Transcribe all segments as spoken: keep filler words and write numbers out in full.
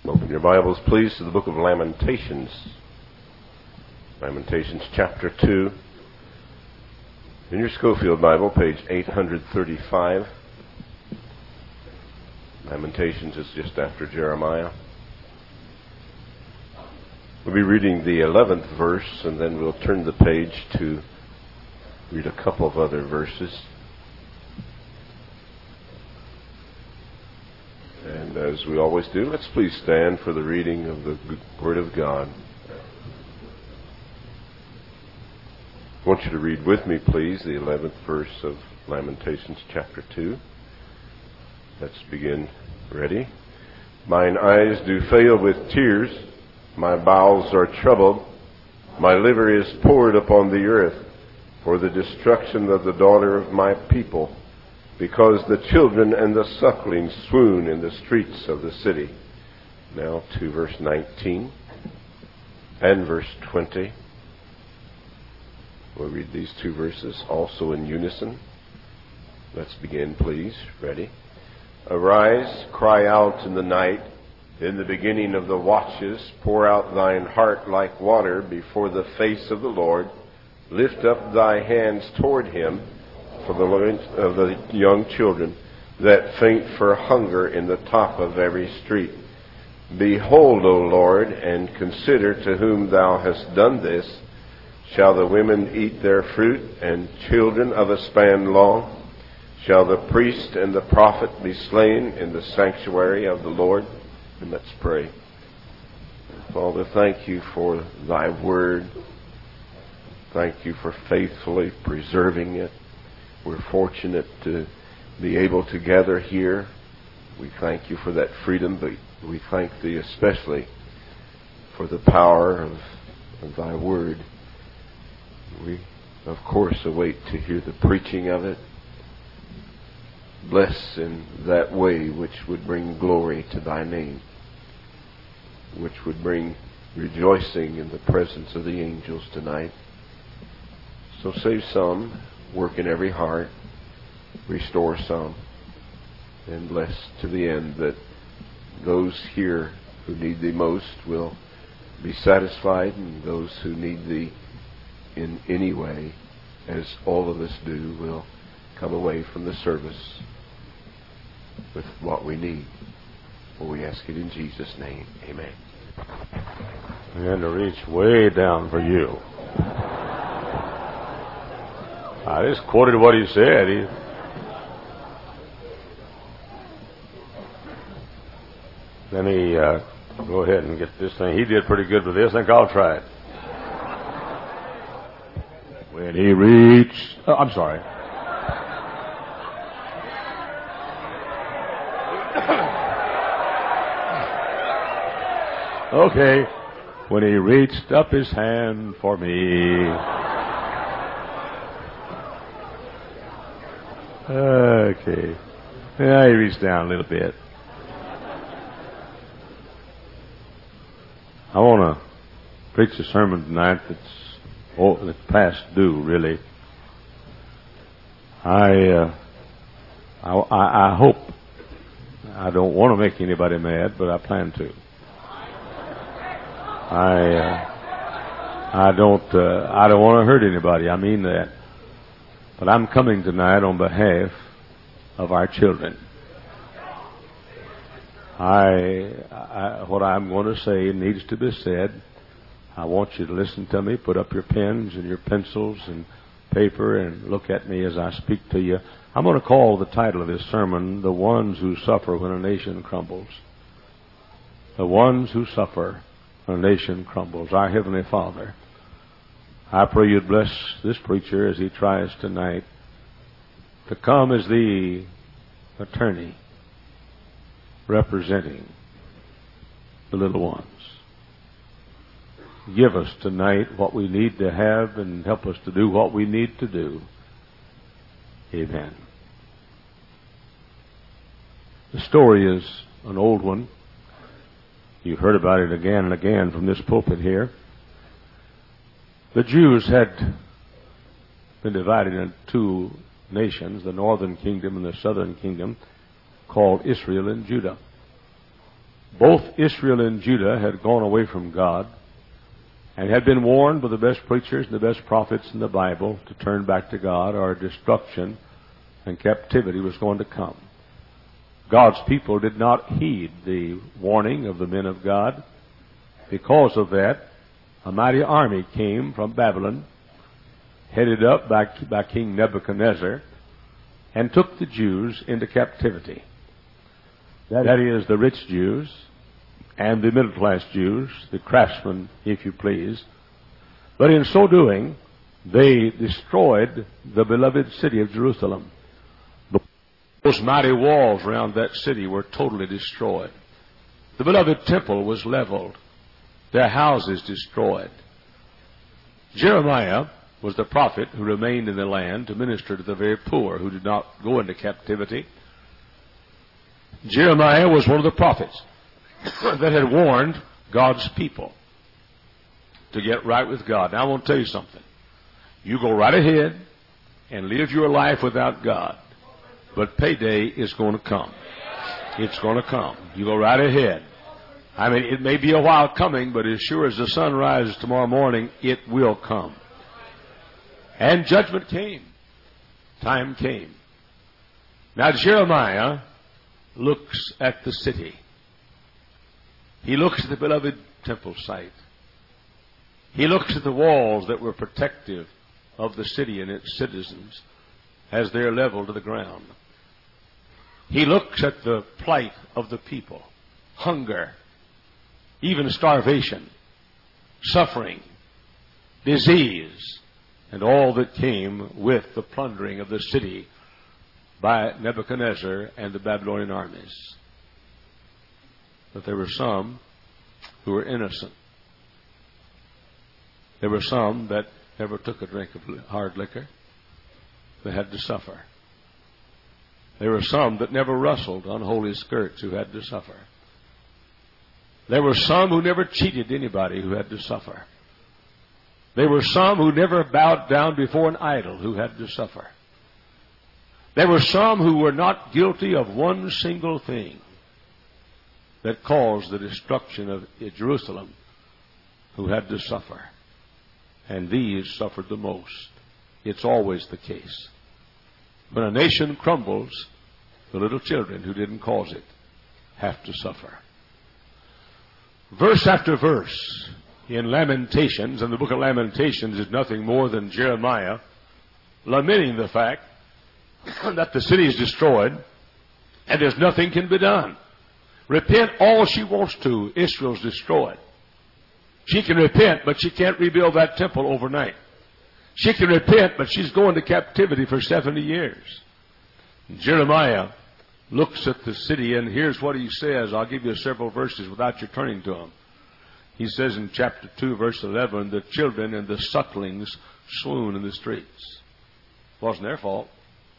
Open your Bibles, please, to the book of Lamentations. Lamentations chapter two. In your Schofield Bible, page eight thirty-five. Lamentations is just after Jeremiah. We'll be reading the eleventh verse, and then we'll turn the page to read a couple of other verses. And as we always do, let's please stand for the reading of the Word of God. I want you to read with me, please, the eleventh verse of Lamentations chapter two. Let's begin. Ready? Mine eyes do fail with tears, my bowels are troubled, my liver is poured upon the earth, for the destruction of the daughter of my people, because the children and the sucklings swoon in the streets of the city. Now to verse nineteen and verse twenty. We'll read these two verses also in unison. Let's begin, please. Ready? Arise, cry out in the night, in the beginning of the watches, pour out thine heart like water before the face of the Lord. Lift up thy hands toward him, for the loins of the young children that faint for hunger in the top of every street. Behold, O Lord, and consider to whom thou hast done this. Shall the women eat their fruit, and children of a span long? Shall the priest and the prophet be slain in the sanctuary of the Lord? And let's pray. Father, thank you for thy word. Thank you for faithfully preserving it. We're fortunate to be able to gather here. We thank you for that freedom, but we thank thee especially for the power of, of thy word. We, of course, await to hear the preaching of it. Bless in that way which would bring glory to thy name, which would bring rejoicing in the presence of the angels tonight. So save some, work in every heart, restore some, and bless to the end that those here who need thee most will be satisfied, and those who need thee in any way, as all of us do, will come away from the service with what we need. For we ask it in Jesus' name. Amen. I had to reach way down for you. I just quoted what he said. He, then he, uh, go ahead and get this thing. He did pretty good with this. I think I'll try it. When he reached, oh, I'm sorry. Okay. When he reached up his hand for me. Okay. Yeah, he reached down a little bit. I want to preach a sermon tonight that's, oh, that's past due, really. I, uh, I, I hope, I don't want to make anybody mad, but I plan to. I, uh, I don't, uh, I don't want to hurt anybody. I mean that. But I'm coming tonight on behalf of our children. I, I, what I'm going to say needs to be said. I want you to listen to me. Put up your pens and your pencils and paper and look at me as I speak to you. I'm going to call the title of this sermon, The Ones Who Suffer When a Nation Crumbles. The ones who suffer when a nation crumbles. Our Heavenly Father, I pray you'd bless this preacher as he tries tonight to come as the attorney representing the little ones. Give us tonight what we need to have and help us to do what we need to do. Amen. The story is an old one. You've heard about it again and again from this pulpit here. The Jews had been divided into two nations, the northern kingdom and the southern kingdom, called Israel and Judah. both Israel and Judah had gone away from God and had been warned by the best preachers and the best prophets in the Bible to turn back to God, or destruction and captivity was going to come. God's people did not heed the warning of the men of God. Because of that, a mighty army came from Babylon, headed up by, by King Nebuchadnezzar, and took the Jews into captivity. That is, the rich Jews and the middle-class Jews, the craftsmen, if you please. But in so doing, they destroyed the beloved city of Jerusalem. Those mighty walls around that city were totally destroyed. The beloved temple was leveled. Their houses destroyed. Jeremiah was the prophet who remained in the land to minister to the very poor who did not go into captivity. Jeremiah was one of the prophets that had warned God's people to get right with God. Now I want to tell you something. You go right ahead and live your life without God, but payday is going to come. It's going to come. You go right ahead. I mean, it may be a while coming, but as sure as the sun rises tomorrow morning, it will come. And judgment came. Time came. Now Jeremiah looks at the city. He looks at the beloved temple site. He looks at the walls that were protective of the city and its citizens as they're leveled to the ground. He looks at the plight of the people, hunger, even starvation, suffering, disease, and all that came with the plundering of the city by Nebuchadnezzar and the Babylonian armies. But there were some who were innocent. There were some that never took a drink of hard liquor. They had to suffer. There were some that never rustled unholy skirts who had to suffer. There were some who never cheated anybody who had to suffer. There were some who never bowed down before an idol who had to suffer. There were some who were not guilty of one single thing that caused the destruction of Jerusalem who had to suffer. And these suffered the most. It's always the case. When a nation crumbles, the little children who didn't cause it have to suffer. Verse after verse in Lamentations, and the book of Lamentations is nothing more than Jeremiah lamenting the fact that the city is destroyed and there's nothing can be done. Repent all she wants to. Israel's destroyed. She can repent, but she can't rebuild that temple overnight. She can repent, but she's going to captivity for seventy years. Jeremiah looks at the city, and here's what he says. I'll give you several verses without you turning to them. He says in chapter two, verse eleven, the children and the sucklings swoon in the streets. It wasn't their fault.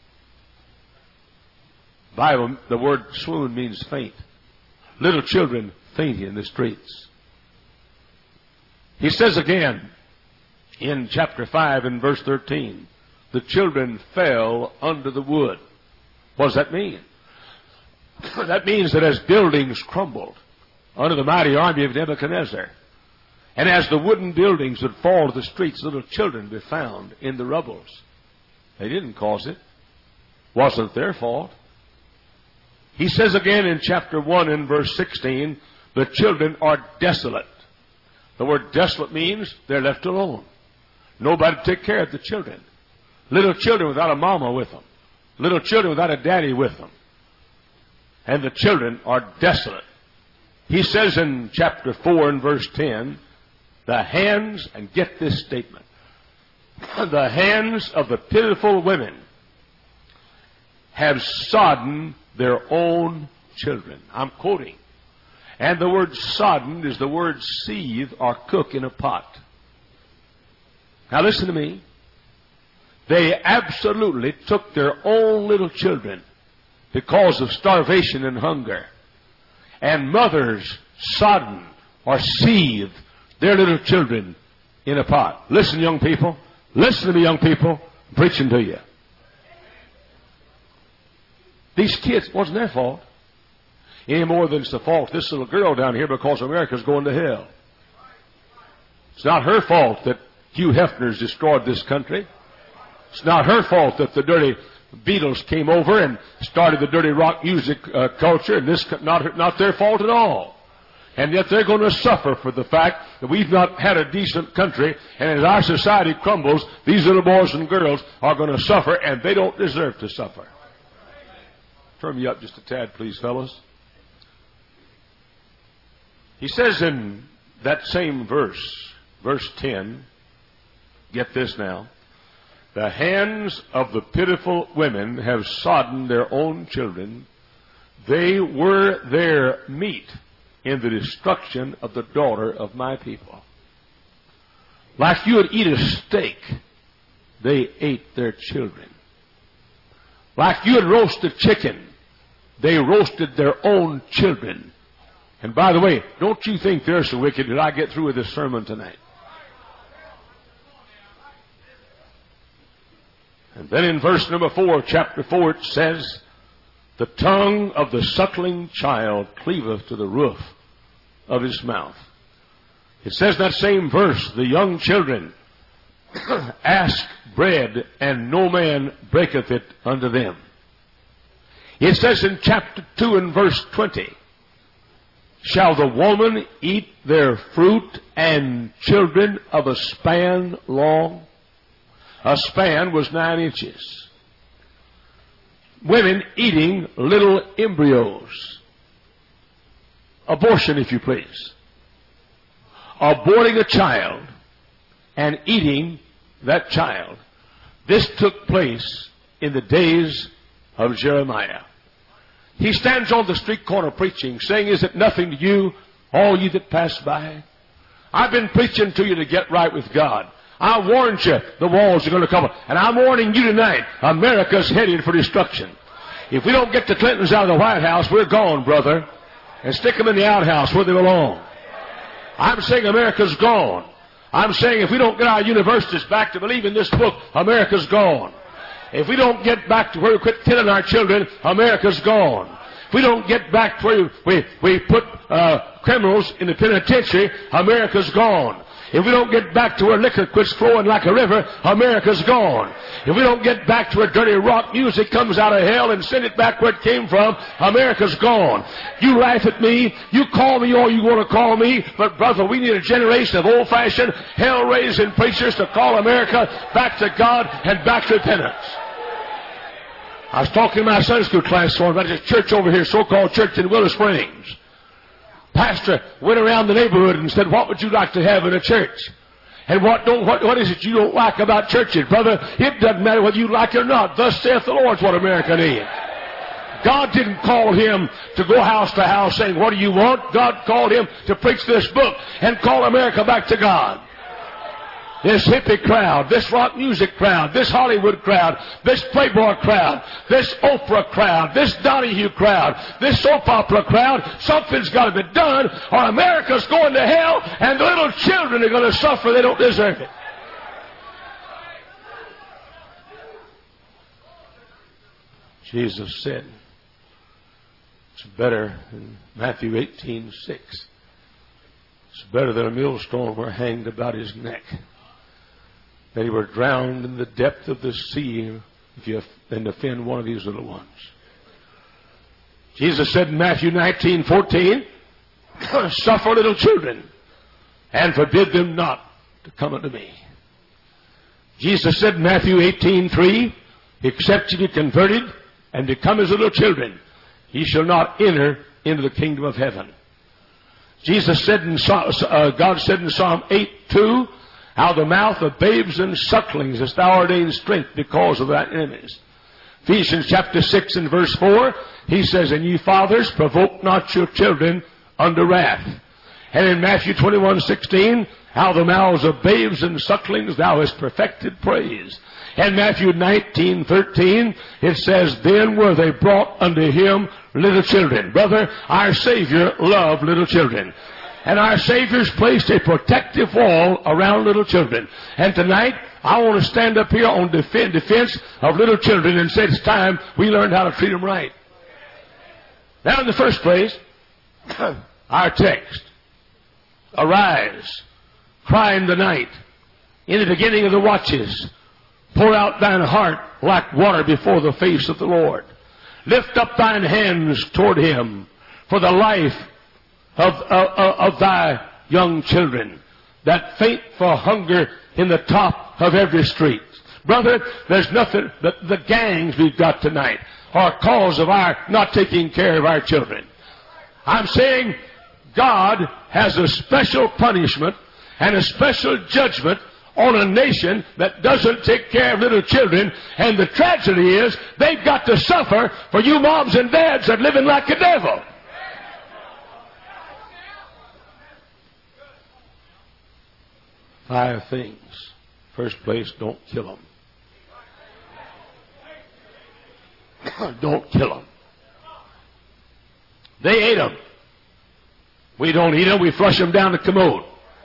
Bible, the word swoon means faint. Little children fainting in the streets. He says again in chapter five and verse thirteen, the children fell under the wood. What does that mean? That means that as buildings crumbled under the mighty army of Nebuchadnezzar, and as the wooden buildings would fall to the streets, little children be found in the rubbles. They didn't cause it. Wasn't their fault. He says again in chapter one and verse sixteen, the children are desolate. The word desolate means they're left alone. Nobody to take care of the children. Little children without a mama with them. Little children without a daddy with them. And the children are desolate. He says in chapter four and verse ten, the hands, and get this statement, the hands of the pitiful women have sodden their own children. I'm quoting. And the word sodden is the word seethe or cook in a pot. Now listen to me. They absolutely took their own little children because of starvation and hunger. And mothers sodden or seethe their little children in a pot. Listen, young people. Listen to me, young people. I'm preaching to you. These kids, wasn't their fault. any more than it's the fault of this little girl down here because America's going to hell. It's not her fault that Hugh Hefner's destroyed this country. It's not her fault that the dirty Beatles came over and started the dirty rock music uh, culture, and this not not their fault at all. And yet they're going to suffer for the fact that we've not had a decent country, and as our society crumbles, these little boys and girls are going to suffer, and they don't deserve to suffer. Turn me up just a tad, please, fellas. He says in that same verse, verse ten, get this now, the hands of the pitiful women have sodden their own children. They were their meat in the destruction of the daughter of my people. Like you would eat a steak, they ate their children. Like you would roast a chicken, they roasted their own children. And by the way, don't you think they're so wicked that I get through with this sermon tonight? And then in verse number four, chapter four, it says, the tongue of the suckling child cleaveth to the roof of his mouth. It says in that same verse, the young children ask bread, and no man breaketh it unto them. It says in chapter two and verse twenty, shall the woman eat their fruit and children of a span long? A span was nine inches. Women eating little embryos. Abortion, if you please. Aborting a child and eating that child. This took place in the days of Jeremiah. He stands on the street corner preaching, saying, is it nothing to you, all you that pass by? I've been preaching to you to get right with God. I warned you the walls are going to come. And I'm warning you tonight, America's headed for destruction. If we don't get the Clintons out of the White House, we're gone, brother. And stick them in the outhouse where they belong. I'm saying America's gone. I'm saying if we don't get our universities back to believe in this book, America's gone. If we don't get back to where we quit killing our children, America's gone. If we don't get back to where we, we put uh, criminals in the penitentiary, America's gone. If we don't get back to where liquor quits flowing like a river, America's gone. If we don't get back to where dirty rock music comes out of hell and send it back where it came from, America's gone. You laugh at me, you call me all you want to call me, but brother, we need a generation of old-fashioned, hell-raising preachers to call America back to God and back to repentance. I was talking to my Sunday school class this morning about this church over here, so-called church in Willow Springs. Pastor went around the neighborhood and said, what would you like to have in a church? And what don't what, what is it you don't like about churches? Brother, it doesn't matter whether you like it or not. Thus saith the Lord is what America needs. God didn't call him to go house to house saying, what do you want? God called him to preach this book and call America back to God. This hippie crowd, this rock music crowd, this Hollywood crowd, this Playboy crowd, this Oprah crowd, this Donahue crowd, this soap opera crowd, something's got to be done or America's going to hell and the little children are going to suffer. They don't deserve it. Jesus said, it's better in Matthew eighteen six. It's better than a millstone were hanged about his neck, that he were drowned in the depth of the sea if you than offend one of these little ones. Jesus said in Matthew nineteen fourteen, suffer little children and forbid them not to come unto me. Jesus said in Matthew eighteen three, except ye be converted and become as little children, ye shall not enter into the kingdom of heaven. Jesus said in uh, God said in Psalm eight two, out of the mouth of babes and sucklings hast thou ordained strength because of thy enemies. Ephesians chapter six and verse four, he says, and ye fathers, provoke not your children unto wrath. And in Matthew twenty-one sixteen, out of the mouths of babes and sucklings thou hast perfected praise. And Matthew nineteen thirteen, it says, then were they brought unto him little children. Brother, our Savior loved little children. And our Savior's placed a protective wall around little children. And tonight, I want to stand up here on defense of little children and say it's time we learned how to treat them right. Now, in the first place, our text, arise, cry in the night, in the beginning of the watches, pour out thine heart like water before the face of the Lord. Lift up thine hands toward him for the life of, of, of thy young children that faint for hunger in the top of every street. Brother, there's nothing, the, the gangs we've got tonight are a cause of our not taking care of our children. I'm saying God has a special punishment and a special judgment on a nation that doesn't take care of little children, and the tragedy is they've got to suffer for you moms and dads that are living like a devil. Five things. First place, don't kill them. Don't kill them. They ate them. We don't eat them. We flush them down the commode.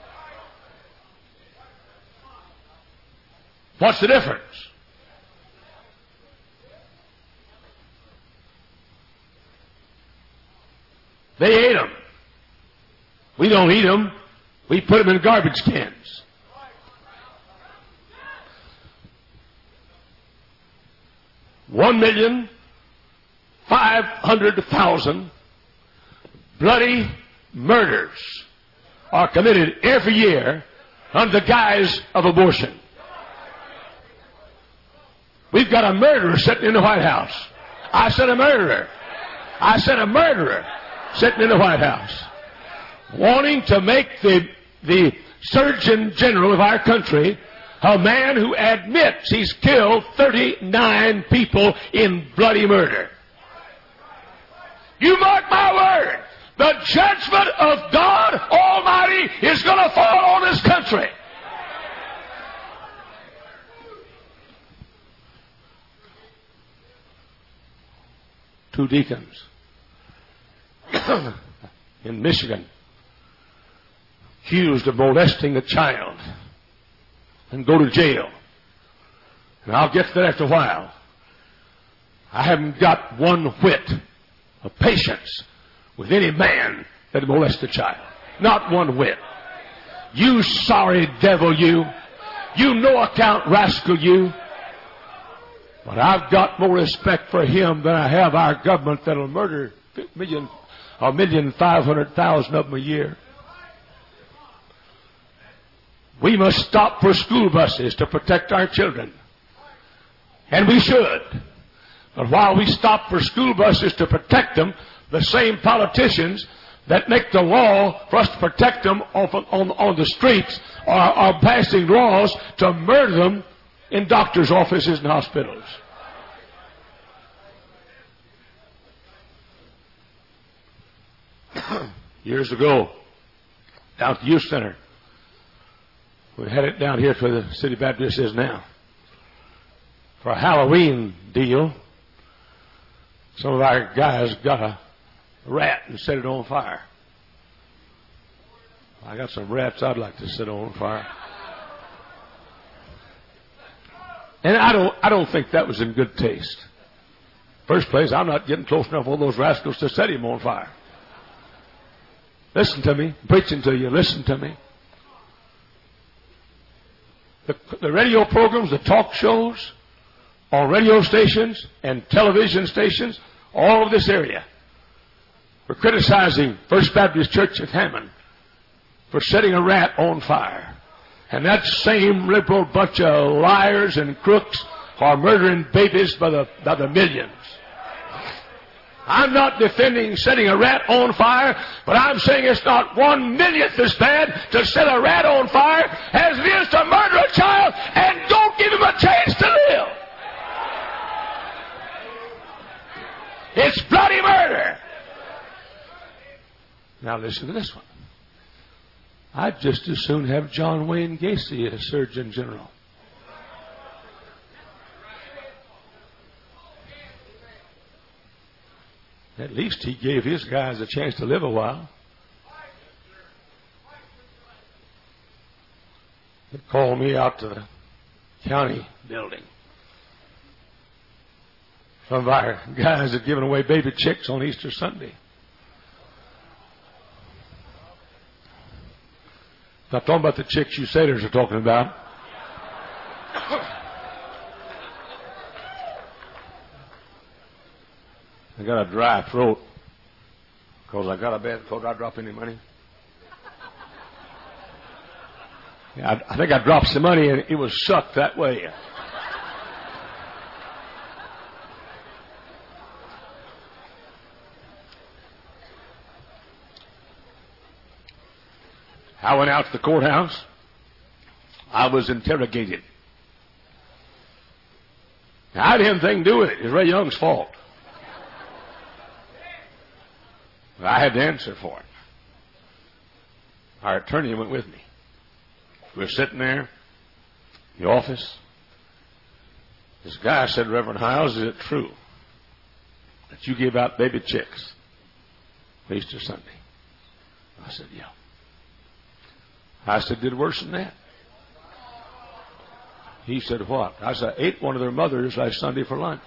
What's the difference? They ate them. We don't eat them. We put them in garbage cans. One million five hundred thousand bloody murders are committed every year under the guise of abortion. We've got a murderer sitting in the White House. I said a murderer. I said a murderer sitting in the White House, wanting to make the, the Surgeon General of our country a man who admits he's killed thirty-nine people in bloody murder. You mark my word, the judgment of God Almighty is going to fall on this country. Two deacons in Michigan accused of molesting a child and go to jail. And I'll get to that after a while. I haven't got one whit of patience with any man that molests a child. Not one whit. You sorry devil, you. You no account rascal, you. But I've got more respect for him than I have our government that'll murder a million, a million five hundred thousand of them a year. We must stop for school buses to protect our children. And we should. But while we stop for school buses to protect them, the same politicians that make the law for us to protect them on, on, on the streets are, are passing laws to murder them in doctors' offices and hospitals. Years ago, down at the youth center, we had it down here where the City Baptist is now. For a Halloween deal, some of our guys got a rat and set it on fire. I got some rats I'd like to set on fire. And I don't, I don't think that was in good taste. First place, I'm not getting close enough on those rascals to set him on fire. Listen to me. I'm preaching to you. Listen to me. The, the radio programs, the talk shows, on radio stations and television stations, all over this area, were criticizing First Baptist Church at Hammond for setting a rat on fire. And that same liberal bunch of liars and crooks are murdering babies by the, by the millions. I'm not defending setting a rat on fire, but I'm saying it's not one millionth as bad to set a rat on fire as it is to murder a child and don't give him a chance to live. It's bloody murder. Now listen to this one. I'd just as soon have John Wayne Gacy as Surgeon General. At least he gave his guys a chance to live a while. They called me out to the county building. Some of our guys had given away baby chicks on Easter Sunday. Not talking about the chicks you sailors are talking about. I got a dry throat because I got a bad throat. I drop any money? Yeah, I, I think I dropped some money and it was sucked that way. I went out to the courthouse. I was interrogated. Now, I didn't have anything to do with it. It was Ray Young's fault. But I had to answer for it. Our attorney went with me. We were sitting there in the office. This guy said, Reverend Hiles, is it true that you give out baby chicks Easter Sunday? I said, yeah. I said, did worse than that. He said, what? I said, I ate one of their mothers last Sunday for lunch.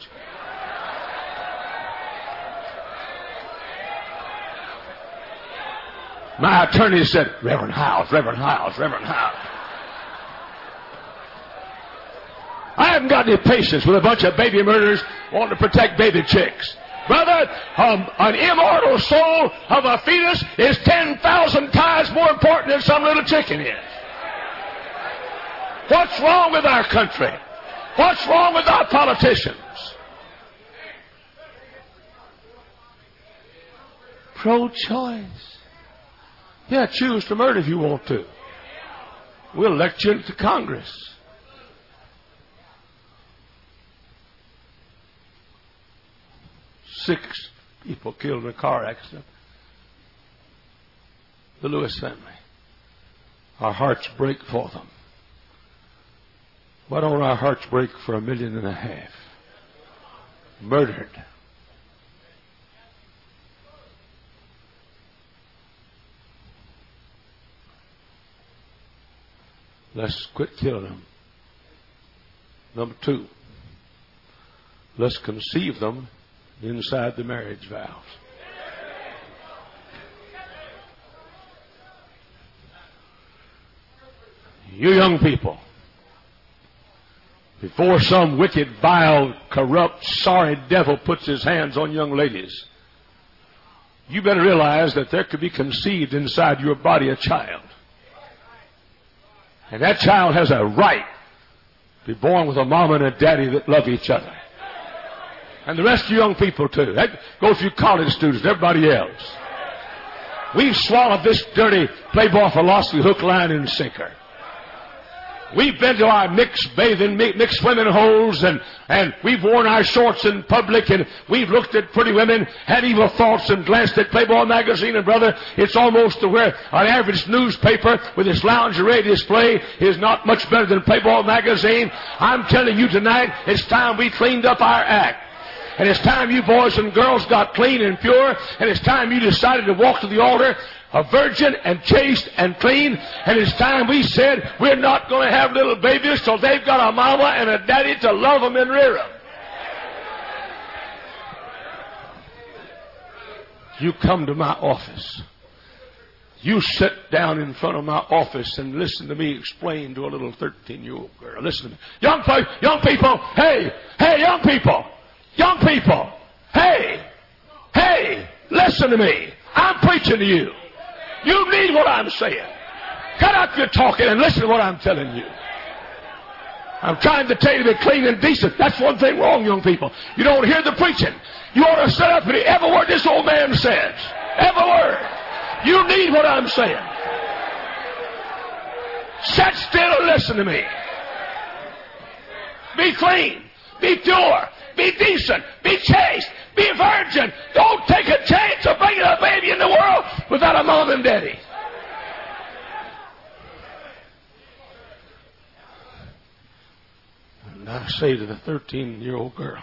My attorney said, Reverend Hiles, Reverend Hiles, Reverend Hiles. I haven't got any patience with a bunch of baby murderers wanting to protect baby chicks. Brother, um, an immortal soul of a fetus is ten thousand times more important than some little chicken is. What's wrong with our country? What's wrong with our politicians? Pro-choice. Yeah, choose to murder if you want to. We'll elect you into Congress. Six people killed in a car accident. The Lewis family. Our hearts break for them. Why don't our hearts break for a million and a half? Murdered. Let's quit killing them. Number two, let's conceive them inside the marriage vows. You young people, before some wicked, vile, corrupt, sorry devil puts his hands on young ladies, you better realize that there could be conceived inside your body a child. And that child has a right to be born with a mama and a daddy that love each other. And the rest of you young people too. That goes for you college students and everybody else. We've swallowed this dirty playboy philosophy hook, line, and sinker. We've been to our mixed bathing, mixed swimming holes, and, and we've worn our shorts in public, and we've looked at pretty women, had evil thoughts, and glanced at Playboy magazine. And brother, it's almost to where an average newspaper with its lingerie display is not much better than Playboy magazine. I'm telling you tonight, it's time we cleaned up our act. And it's time you boys and girls got clean and pure, and it's time you decided to walk to the altar a virgin and chaste and clean. And it's time we said we're not going to have little babies till they've got a mama and a daddy to love them and rear them. You come to my office. You sit down in front of my office and listen to me explain to a little thirteen-year-old girl. Listen to me. Young, young people, hey, hey, young people, young people, hey, hey, listen to me. I'm preaching to you. You need what I'm saying. Cut out your talking and listen to what I'm telling you. I'm trying to tell you to be clean and decent. That's one thing wrong, young people. You don't hear the preaching. You ought to sit up and hear every word this old man says. Every word. You need what I'm saying. Sit still and listen to me. Be clean. Be pure. Be decent. Be chaste. Be a virgin. Don't take a chance of bringing a baby in the world without a mom and daddy. And I say to the thirteen-year-old girl,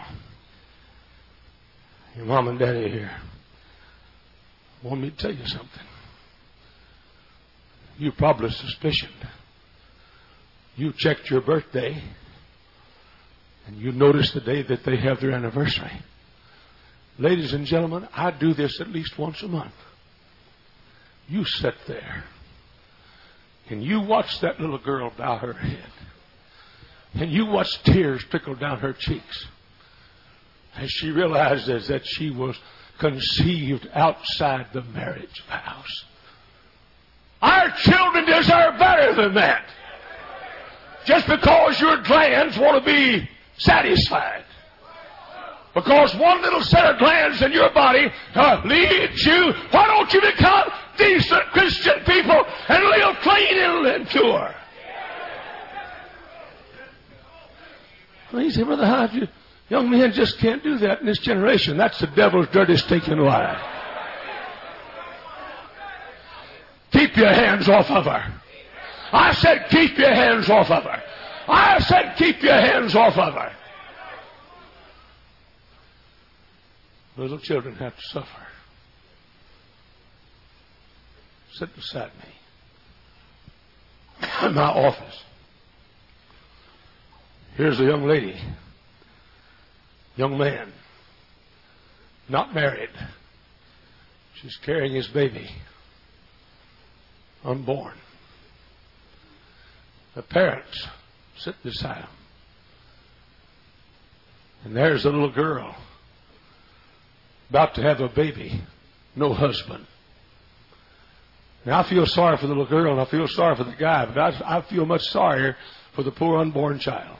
your mom and daddy are here. Want me to tell you something? You probably suspicioned. You checked your birthday, And you notice the day that they have their anniversary. Ladies and gentlemen, I do this at least once a month. You sit there and you watch that little girl bow her head. And you watch tears trickle down her cheeks as she realizes that she was conceived outside the marriage vows. Our children deserve better than that. Just because your glands want to be satisfied. Because one little set of glands in your body uh, leads you. Why don't you become decent Christian people and live clean and pure? Well, he said, Brother Hodge, you young men just can't do that in this generation. That's the devil's dirty stinking lie. Keep your hands off of her. I said keep your hands off of her. I said keep your hands off of her. Little children have to suffer. Sit beside me in my office. Here's a young lady, young man, not married. She's carrying his baby, unborn. The parents sit beside him. And there's a little girl about to have a baby, no husband. Now, I feel sorry for the little girl and I feel sorry for the guy, but I, I feel much sorrier for the poor unborn child.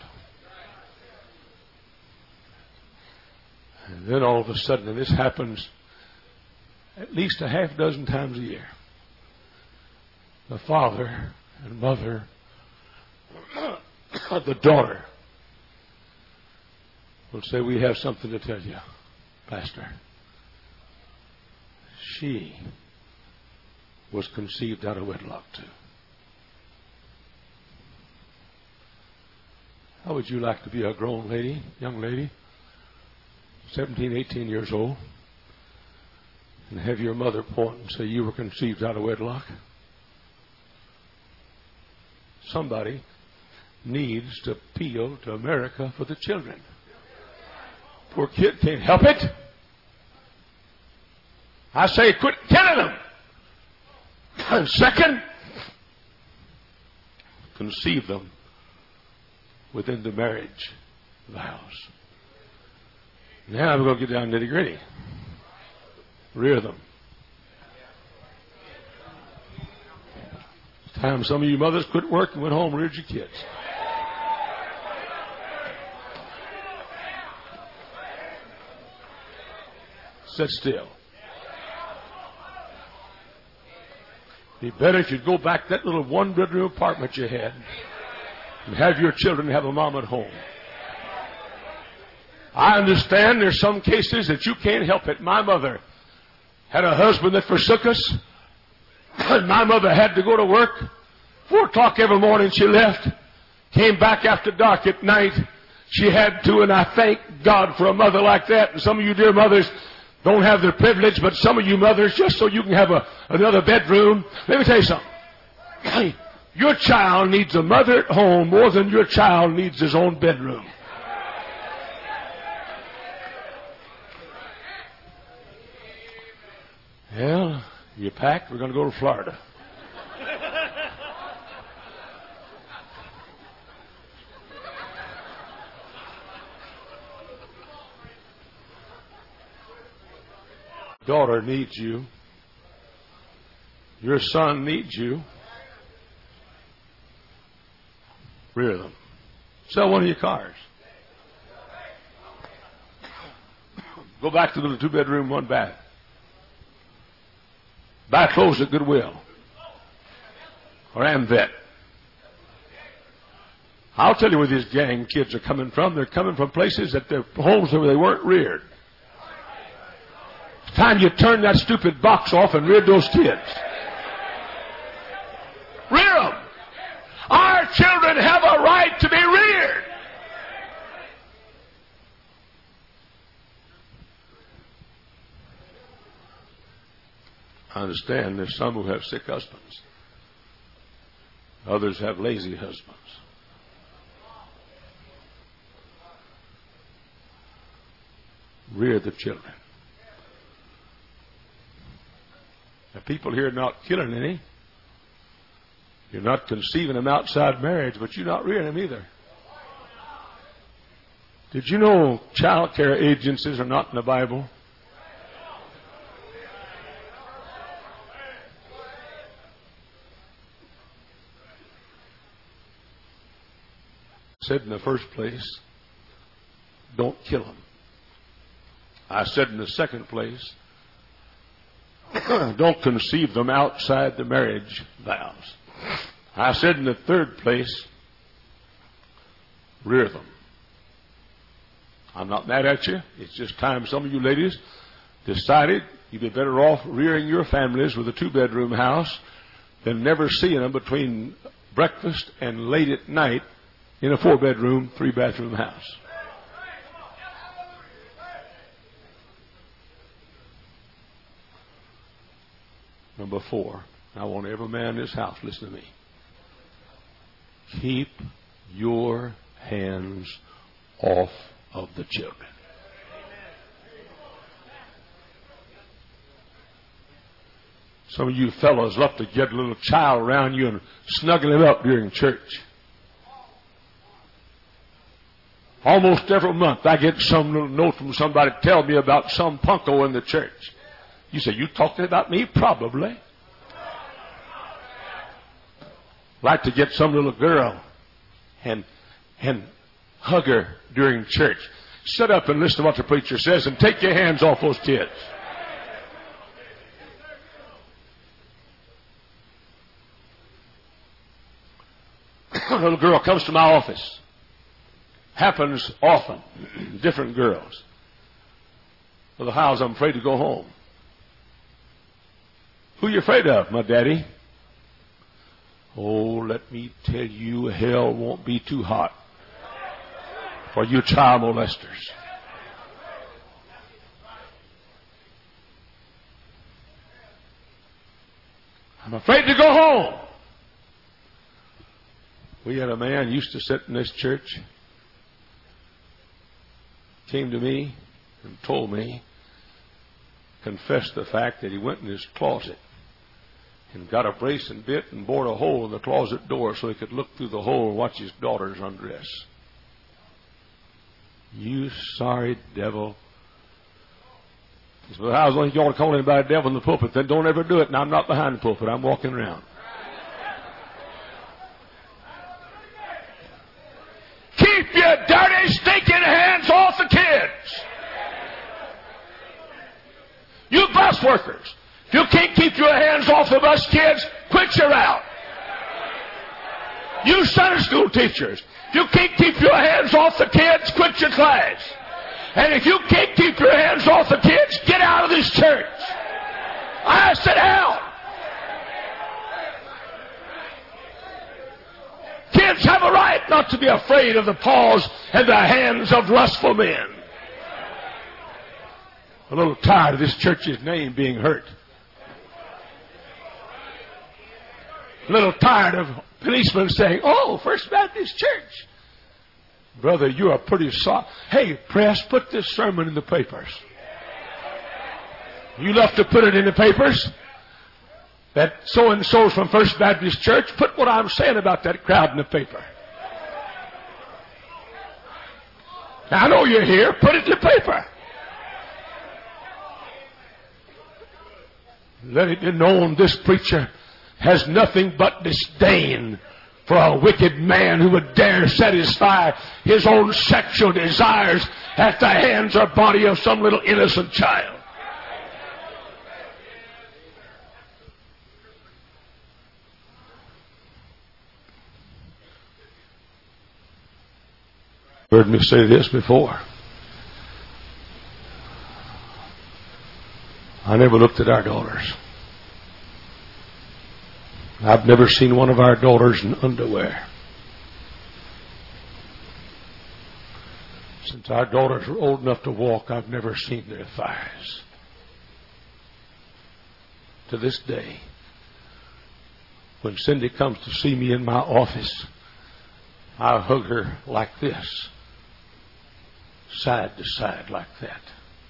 And then all of a sudden, and this happens at least a half dozen times a year, the father and mother of the daughter will say, we have something to tell you, Pastor. She was conceived out of wedlock too. How would you like to be a grown lady, young lady, seventeen, eighteen years old, and have your mother point and say you were conceived out of wedlock? Somebody needs to appeal to America for the children. Poor kid can't help it. I say quit killing them. And second, conceive them within the marriage vows. Now we're going to get down nitty gritty. Rear them. It's time some of you mothers quit work and went home and reared your kids. Sit still. It'd be better if you'd go back to that little one-bedroom apartment you had and have your children have a mom at home. I understand there's some cases that you can't help it. My mother had a husband that forsook us. And my mother had to go to work. Four o'clock every morning she left. Came back after dark at night. She had to, and I thank God for a mother like that. And some of you dear mothers don't have the privilege, but some of you mothers, just so you can have a, another bedroom. Let me tell you something. Your child needs a mother at home more than your child needs his own bedroom. Well, you packed? We're going to go to Florida. Daughter needs you. Your son needs you. Rear them. Sell one of your cars. Go back to the two-bedroom, one bath. Buy clothes at Goodwill or AmVet. I'll tell you where these gang kids are coming from. They're coming from places that their homes where they weren't reared. It's time you turn that stupid box off and reared those kids. Rear them. Our children have a right to be reared. I understand there's some who have sick husbands. Others have lazy husbands. rear the children. The people here are not killing any. You're not conceiving them outside marriage, but you're not rearing them either. Did you know child care agencies are not in the Bible? I said in the first place, don't kill them. I said in the second place, don't conceive them outside the marriage vows. I said in the third place, rear them. I'm not mad at you. It's just time some of you ladies decided you'd be better off rearing your families with a two-bedroom house than never seeing them between breakfast and late at night in a four-bedroom, three-bathroom house. Number four, I want every man in this house, listen to me. Keep your hands off of the children. Some of you fellows love to get a little child around you and snuggle him up during church. Almost every month I get some little note from somebody tell me about some punko in the church. You say, you talking about me? Probably. Like to get some little girl and and hug her during church. Shut up and listen to what the preacher says and take your hands off those kids. A little girl comes to my office. Happens often. Different girls. Well, the house, I'm afraid to go home. Who are you afraid of, my daddy? Oh, let me tell you, hell won't be too hot for you child molesters. I'm afraid to go home. We had a man used to sit in this church, came to me and told me, confessed the fact that he went in his closet and got a brace and bit and bored a hole in the closet door so he could look through the hole and watch his daughters undress. You sorry devil. He said, well, I was going to call anybody a devil in the pulpit. Then don't ever do it. And I'm not behind the pulpit. I'm walking around. Keep your dirty, stinking hands off the kids. You bus workers, if you can't keep your hands off the bus kids, quit your route. You Sunday school teachers, if you can't keep your hands off the kids, quit your class. And if you can't keep your hands off the kids, get out of this church. I said out. Kids have a right not to be afraid of the paws and the hands of lustful men. A little tired of this church's name being hurt. A little tired of policemen saying, oh, First Baptist Church. Brother, you are pretty soft. Hey, press, put this sermon in the papers. You love to put it in the papers? That so-and-so's from First Baptist Church, put what I'm saying about that crowd in the paper. Now, I know you're here. Put it in the paper. Let it be known this preacher has nothing but disdain for a wicked man who would dare satisfy his own sexual desires at the hands or body of some little innocent child. Heard me say this before. I never looked at our daughters. I've never seen one of our daughters in underwear. Since our daughters were old enough to walk, I've never seen their thighs. To this day, when Cindy comes to see me in my office, I hug her like this, side to side like that.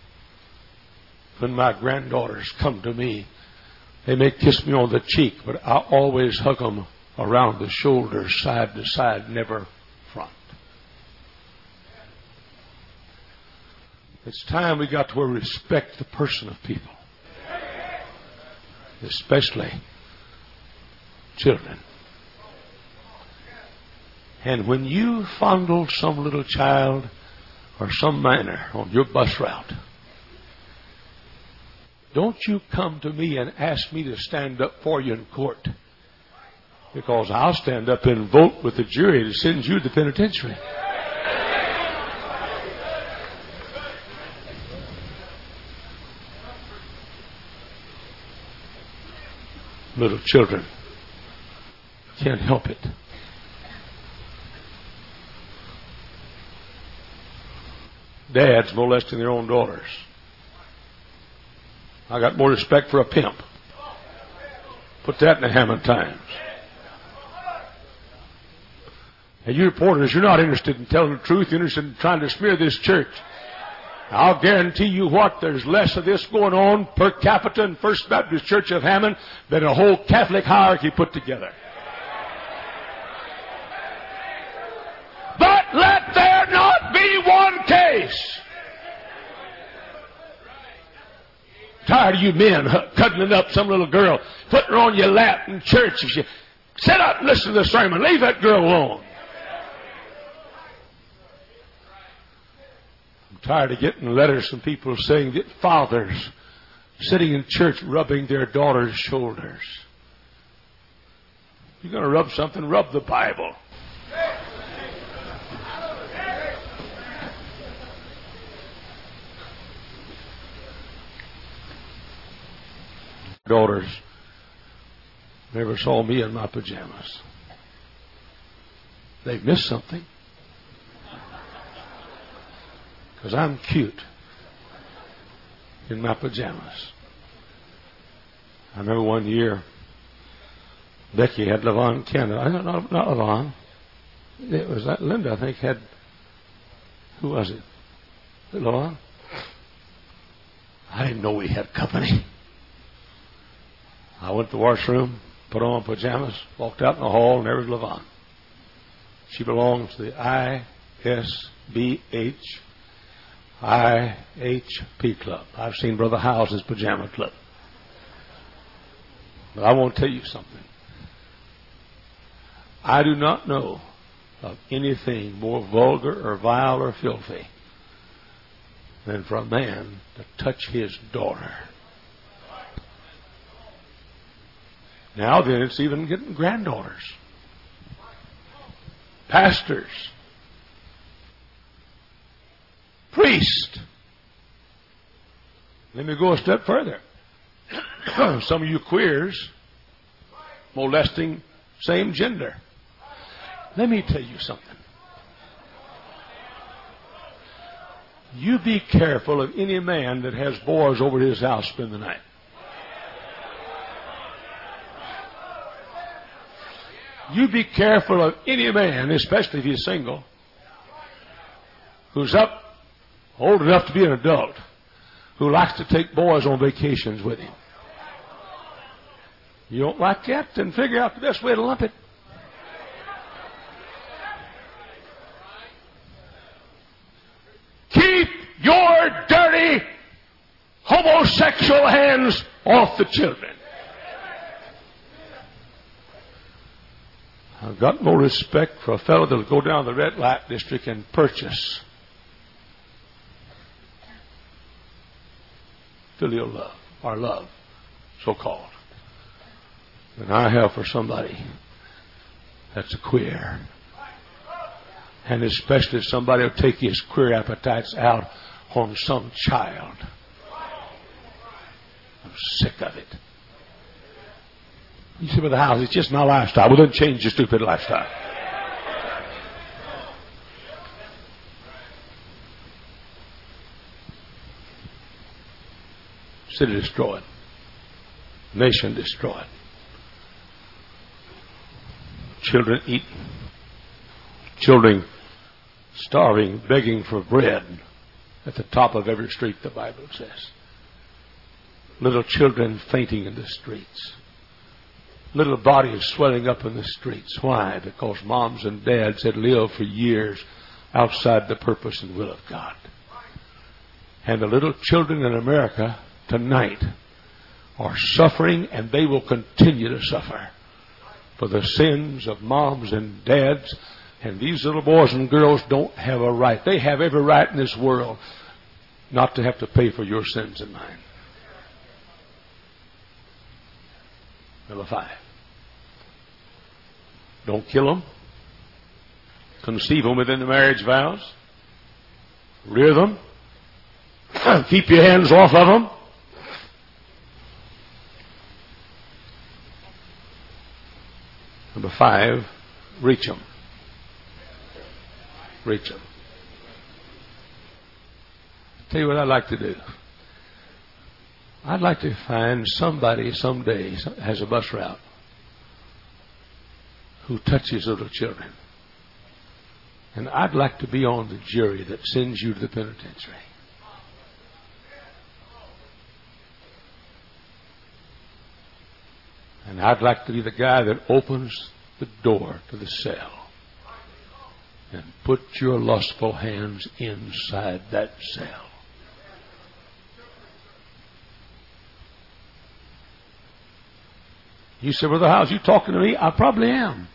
when my granddaughters come to me, they may kiss me on the cheek, but I always hug them around the shoulders, side to side, never front. It's time we got to where we respect the person of people, especially children. And when you fondle some little child or some minor on your bus route, don't you come to me and ask me to stand up for you in court, because I'll stand up and vote with the jury to send you to the penitentiary. Little children can't help it. Dads molesting their own daughters. I got more respect for a pimp. Put that in the Hammond Times. And you reporters, you're not interested in telling the truth. You're interested in trying to smear this church. I'll guarantee you what, there's less of this going on per capita in First Baptist Church of Hammond than a whole Catholic hierarchy put together. But let there not be one case. Tired of you men cuddling up some little girl, putting her on your lap in church. If you sit up and listen to the sermon, leave that girl alone. I'm tired of getting letters from people saying that fathers sitting in church rubbing their daughters' shoulders. If you're going to rub something, rub the Bible. Daughters never saw me in my pajamas. They've missed something. Because I'm cute in my pajamas. I remember one year, Becky had Levon Canada. I don't know, not Levon. It was that Linda, I think, had, who was it? Was it Levon? I didn't know we had company. I went to the washroom, put on pajamas, walked out in the hall, and there was Levon. She belongs to the I S B H I H P Club. I've seen Brother House's pajama club. But I want to tell you something. I do not know of anything more vulgar or vile or filthy than for a man to touch his daughter. Now then, it's even getting granddaughters, pastors, priests. Let me go a step further. Some of you queers molesting same gender. Let me tell you something. You be careful of any man that has boys over at his house spend the night. You be careful of any man, especially if he's single, who's up, old enough to be an adult, who likes to take boys on vacations with him. You don't like that? Then figure out the best way to lump it. Keep your dirty homosexual hands off the children. I've got more respect for a fellow that'll go down the red light district and purchase filial love, or love, so-called, than I have for somebody that's a queer. And especially if somebody will take his queer appetites out on some child. I'm sick of it. You see, with the house, it's just my lifestyle. Well, then change your stupid lifestyle. City destroyed. Nation destroyed. Children eating. Children starving, begging for bread at the top of every street, the Bible says. Little children fainting in the streets. Little bodies swelling up in the streets. Why? Because moms and dads had lived for years outside the purpose and will of God. And the little children in America tonight are suffering, and they will continue to suffer for the sins of moms and dads. And these little boys and girls don't have a right. They have every right in this world not to have to pay for your sins and mine. Number five. Don't kill them. Conceive them within the marriage vows. Rear them. Keep your hands off of them. Number five, reach them. Reach them. Tell you what I'd like to do. I'd like to find somebody someday has a bus route who touches little children. And I'd like to be on the jury that sends you to the penitentiary. And I'd like to be the guy that opens the door to the cell and put your lustful hands inside that cell. You say, Brother Howes, you talking to me? I probably am.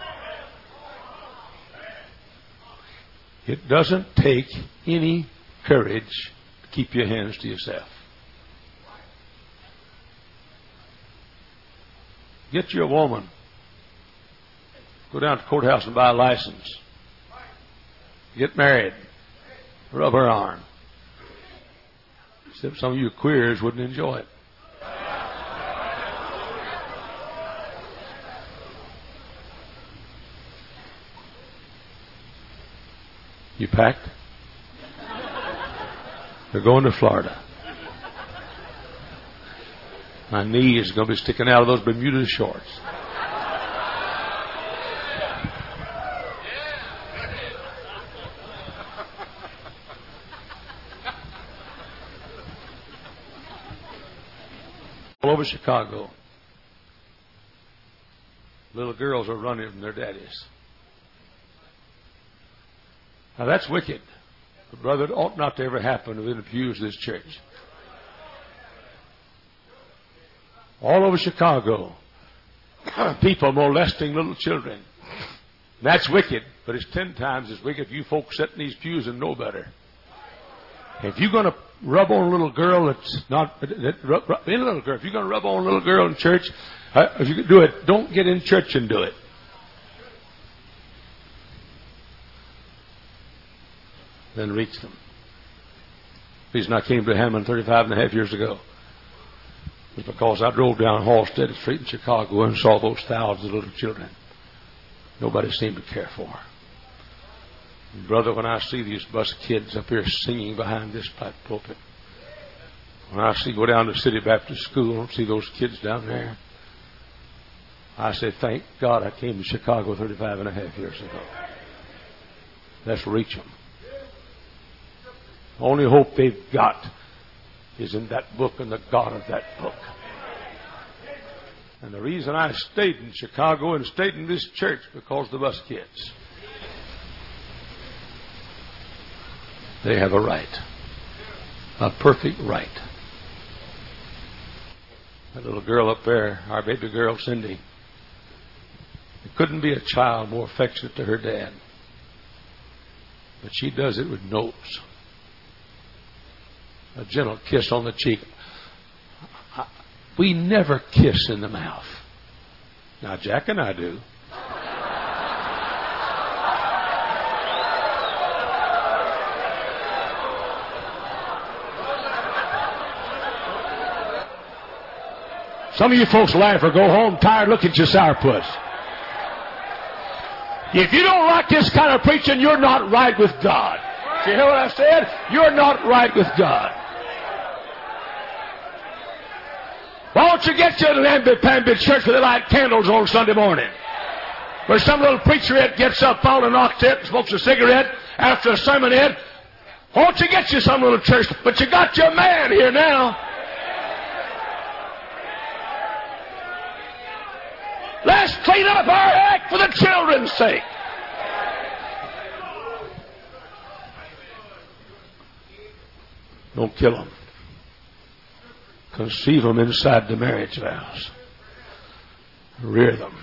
It doesn't take any courage to keep your hands to yourself. Get you a woman. Go down to the courthouse and buy a license. Get married. Rub her arm. Except some of you queers wouldn't enjoy it. You packed? They're going to Florida. My knee is going to be sticking out of those Bermuda shorts. All over Chicago, little girls are running from their daddies. Now that's wicked. But brother, it ought not to ever happen within the pews of this church. All over Chicago, people molesting little children. That's wicked, but it's ten times as wicked if you folks sit in these pews and know better. If you're going to rub on a little girl that's not, that, rub, rub, any little girl, if you're going to rub on a little girl in church, uh, if you do it, don't get in church and do it. Then reach them. The reason I came to Hammond thirty-five and a half years ago was because I drove down Halstead Street in Chicago and saw those thousands of little children. Nobody seemed to care for. And brother, when I see these bus kids up here singing behind this pulpit, when I see go down to City Baptist School and see those kids down there, I say, thank God I came to Chicago thirty-five and a half years ago. Let's reach them. The only hope they've got is in that book and the God of that book. And the reason I stayed in Chicago and stayed in this church because of the bus kids. They have a right. A perfect right. That little girl up there, our baby girl Cindy, there couldn't be a child more affectionate to her dad. But she does it with notes. A gentle kiss on the cheek. We never kiss in the mouth. Now, Jack and I do. Some of you folks laugh or go home tired looking at your sourpuss. If you don't like this kind of preaching, you're not right with God. You hear what I said? You're not right with God. Why don't you get to the Lambert-Pambit church where they light candles on Sunday morning? Where some little preacherette gets up on an octet and smokes a cigarette after a sermonette. Why don't you get you some little church? But you got your man here now. Let's clean up our act for the children's sake. Don't kill them. Conceive them inside the marriage vows. Rear them.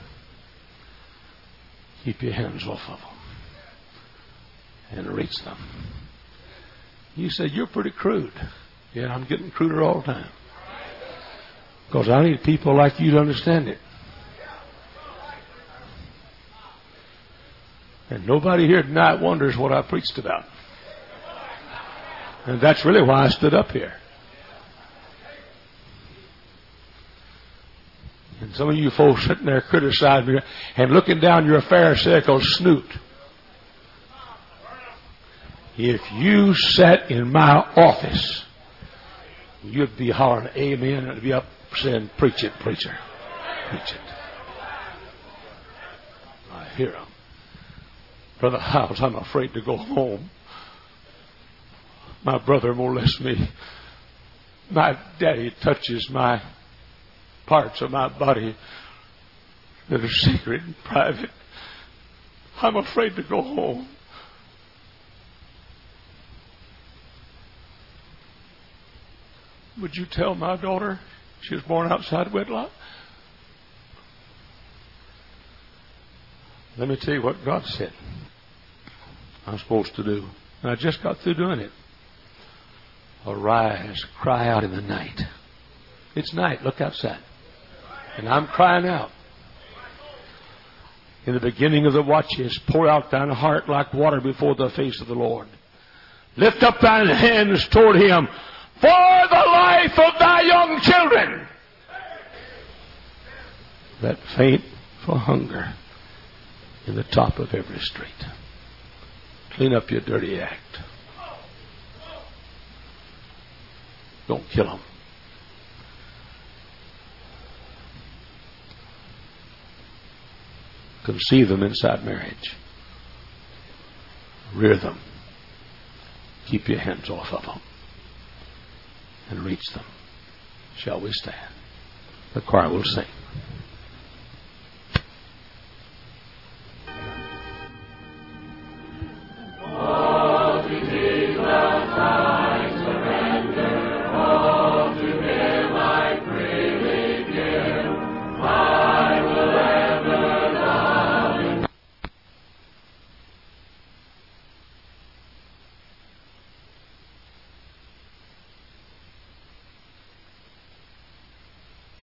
Keep your hands off of them. And reach them. You said, you're pretty crude. Yeah, I'm getting cruder all the time. Because I need people like you to understand it. And nobody here tonight wonders what I preached about. And that's really why I stood up here. And some of you folks sitting there criticizing me and looking down your pharisaical snoot. If you sat in my office, you'd be hollering amen and be up saying, preach it, preacher. Preach it. I hear them. Brother Howes, I'm afraid to go home. My brother molests me. My daddy touches my parts of my body that are secret and private. I'm afraid to go home. Would you tell my daughter she was born outside wedlock? Let me tell you what God said I'm supposed to do. And I just got through doing it. Arise, cry out in the night. It's night, look outside. And I'm crying out. In the beginning of the watches, pour out thine heart like water before the face of the Lord. Lift up thine hands toward Him for the life of thy young children that faint for hunger in the top of every street. Clean up your dirty act. Don't kill them. Conceive them inside marriage. Rear them. Keep your hands off of them. And reach them. Shall we stand? The choir will sing.